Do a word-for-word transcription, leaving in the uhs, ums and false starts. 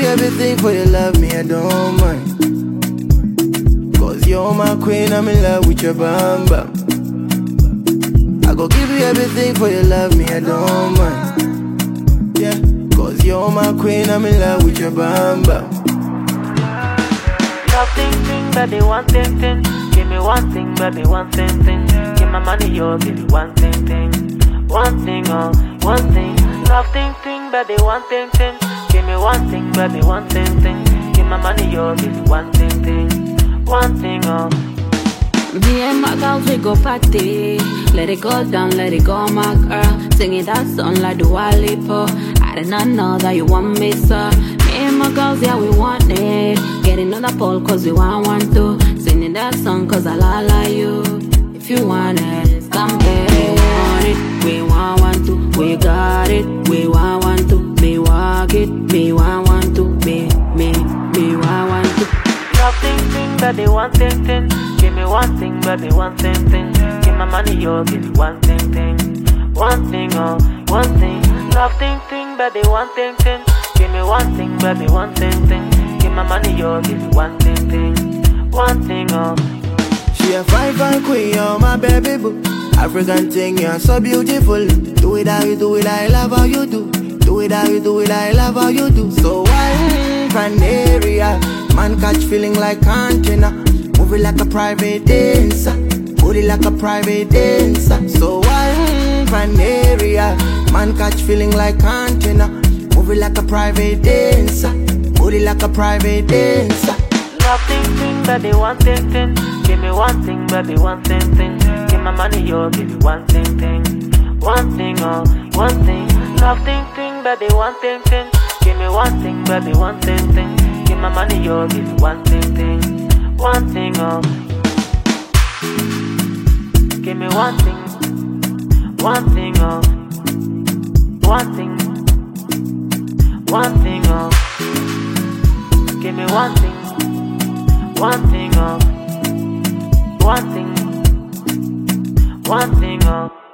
everything for your love, me I don't mind. Cause you're my queen, I'm in love with your bam bam. I go give you everything for your love, me I don't mind. Yeah, cause you're my queen, I'm in love with your bam bam. Love thing thing, baby, one thing thing. Give me one thing, baby, one thing thing. Give my money, yo, give me one thing thing. One thing, oh, one thing. Love thing thing, baby, one thing thing. Give me one thing, baby, one thing thing. Give my money, yo, give me one thing thing. One thing, oh. Me and my girls, we go party. Let it go down, let it go, my girl. Singing that song like Dua Lipa. I did not know that you want me, sir. Me and my girls, yeah, we want it. Getting on the pole, cause we want one to. Singing that song, cause I la la you. If you want it, come get it. We want it, we want one to. We got it, we want one to. Me walk it, me want one to. Me, me, me want one to. Love thing thing, baby, one thing thing. Give me one thing, baby, one thing thing. Give my money, yo, give me one thing thing. One thing, oh, one thing. Love thing thing, baby, one thing thing. Give me one thing, baby, one thing thing. Give my money, yo, give me one thing thing. One thing, oh. She a fine, fine queen, you're my baby boo. African thing, you're so beautiful. Do it how you do it, I love how you do. Do it how you do it, I love how you do. So wine, fine area. Man catch feeling like container. Move it like a private dancer. Put it like a private dancer. So wine, fine area. Man catch feeling like container. Move it like a private dancer. Put it like a private dancer. Love thing thing, baby, one thing thing. Give me one thing, baby, one thing thing. Give my money, yo, give me one thing thing. One thing, oh, one thing. Love thing thing, baby, one thing thing. Give me one thing, baby, one thing thing. Give my money, yo, give me one thing thing. One thing, oh. Give me one thing. One thing, oh. One thing. One thing, oh. Give me one thing. One thing, oh. One thing. One thing, oh.